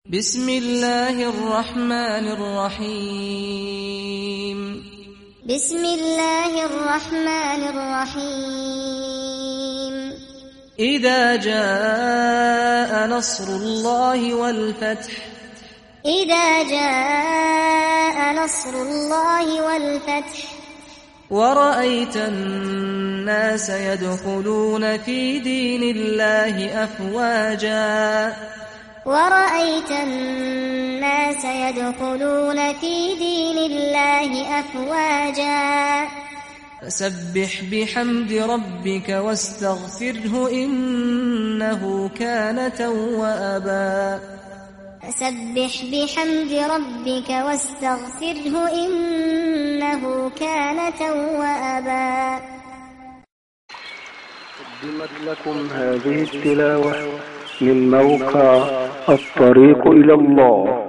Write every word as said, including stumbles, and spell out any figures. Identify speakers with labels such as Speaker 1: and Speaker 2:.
Speaker 1: بسم الله الرحمن الرحيم
Speaker 2: بسم الله الرحمن الرحيم
Speaker 1: إذا جاء نصر الله والفتح
Speaker 2: إذا جاء نصر الله والفتح
Speaker 1: ورأيت الناس يدخلون في دين الله أفواجا
Speaker 2: ورأيت الناس يدخلون في دين الله أفواجا
Speaker 1: فسبح بحمد ربك واستغفره إنه كان توابا
Speaker 2: فسبح بحمد ربك واستغفره إنه كان توابا.
Speaker 3: قدمت لكم هذه التلاوة من موقع الطريق إلى الله.